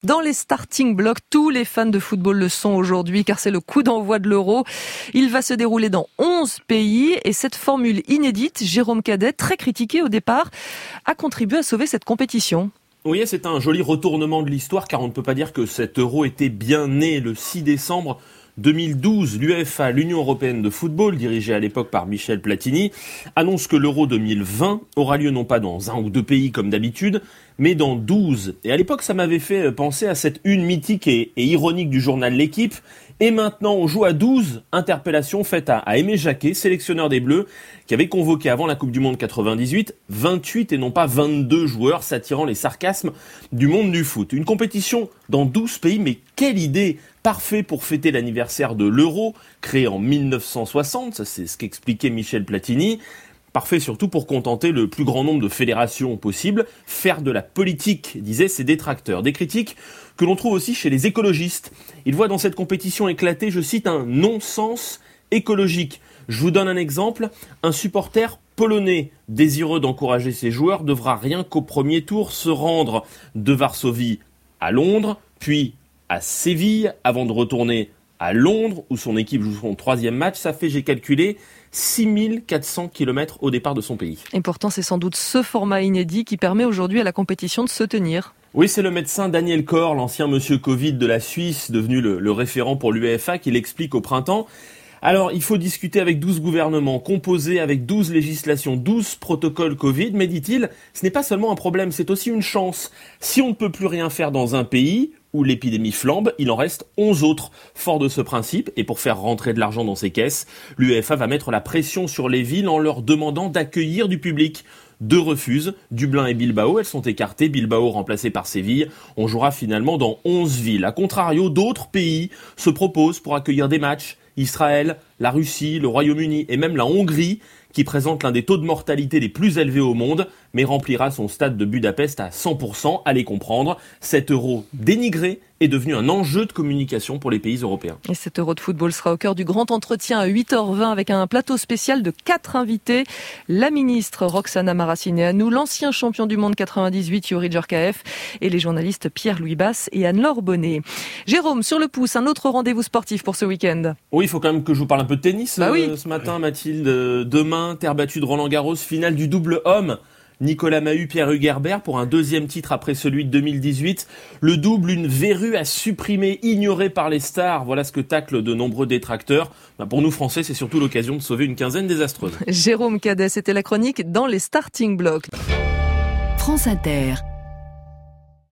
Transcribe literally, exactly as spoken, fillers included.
Dans les starting blocks, tous les fans de football le sont aujourd'hui car c'est le coup d'envoi de l'Euro. Il va se dérouler dans onze pays et cette formule inédite, Jérôme Cadet, très critiqué au départ, a contribué à sauver cette compétition. Oui, c'est un joli retournement de l'histoire car on ne peut pas dire que cet Euro était bien né le six décembre deux mille douze. L'UEFA, l'Union européenne de football, dirigée à l'époque par Michel Platini, annonce que l'Euro deux mille vingt aura lieu non pas dans un ou deux pays comme d'habitude, mais dans douze. Et à l'époque, ça m'avait fait penser à cette une mythique et, et ironique du journal L'Équipe. Et maintenant, on joue à douze. Interpellation faite à, à Aimé Jacquet, sélectionneur des Bleus, qui avait convoqué avant la Coupe du Monde quatre-vingt-dix-huit, vingt-huit et non pas vingt-deux joueurs, s'attirant les sarcasmes du monde du foot. Une compétition dans douze pays, mais quelle idée! Parfait pour fêter l'anniversaire de l'Euro, créé en mille neuf cent soixante, ça c'est ce qu'expliquait Michel Platini. Parfait surtout pour contenter le plus grand nombre de fédérations possible. Faire de la politique, disaient ses détracteurs. Des critiques que l'on trouve aussi chez les écologistes. Ils voient dans cette compétition éclater, je cite, un non-sens écologique. Je vous donne un exemple. Un supporter polonais désireux d'encourager ses joueurs devra rien qu'au premier tour se rendre de Varsovie à Londres, puis à Séville, avant de retourner à Londres, où son équipe joue son troisième match. Ça fait, j'ai calculé, six mille quatre cents kilomètres au départ de son pays. Et pourtant, c'est sans doute ce format inédit qui permet aujourd'hui à la compétition de se tenir. Oui, c'est le médecin Daniel Corr, l'ancien monsieur Covid de la Suisse, devenu le, le référent pour l'UEFA, qui l'explique au printemps. Alors, il faut discuter avec douze gouvernements, composés avec douze législations, douze protocoles Covid, mais dit-il, ce n'est pas seulement un problème, c'est aussi une chance. Si on ne peut plus rien faire dans un pays où l'épidémie flambe, il en reste onze autres. Fort de ce principe, et pour faire rentrer de l'argent dans ses caisses, l'UEFA va mettre la pression sur les villes en leur demandant d'accueillir du public. Deux refusent, Dublin et Bilbao, elles sont écartées, Bilbao remplacé par Séville. On jouera finalement dans onze villes. A contrario, d'autres pays se proposent pour accueillir des matchs. Israël, la Russie, le Royaume-Uni et même la Hongrie, qui présente l'un des taux de mortalité les plus élevés au monde, mais remplira son stade de Budapest à cent pour cent. Allez comprendre, cet euro dénigré est devenu un enjeu de communication pour les pays européens. Et cet Euro de football sera au cœur du grand entretien à huit heures vingt avec un plateau spécial de quatre invités. La ministre Roxana Maracineanu, l'ancien champion du monde quatre-vingt-dix-huit Youri Djorkaeff et les journalistes Pierre-Louis Basse et Anne-Laure Bonnet. Jérôme, sur le pouce, un autre rendez-vous sportif pour ce week-end. Oui, il faut quand même que je vous parle un peu de tennis bah euh, oui. ce matin, Mathilde. Demain, terre battue de Roland-Garros, finale du double homme. Nicolas Mahut, Pierre Hugerbert pour un deuxième titre après celui de deux mille dix-huit. Le double, une verrue à supprimer, ignorée par les stars. Voilà ce que taclent de nombreux détracteurs. Bah pour nous Français, c'est surtout l'occasion de sauver une quinzaine désastreuse. Jérôme Cadet, c'était la chronique dans les starting blocks. France Inter.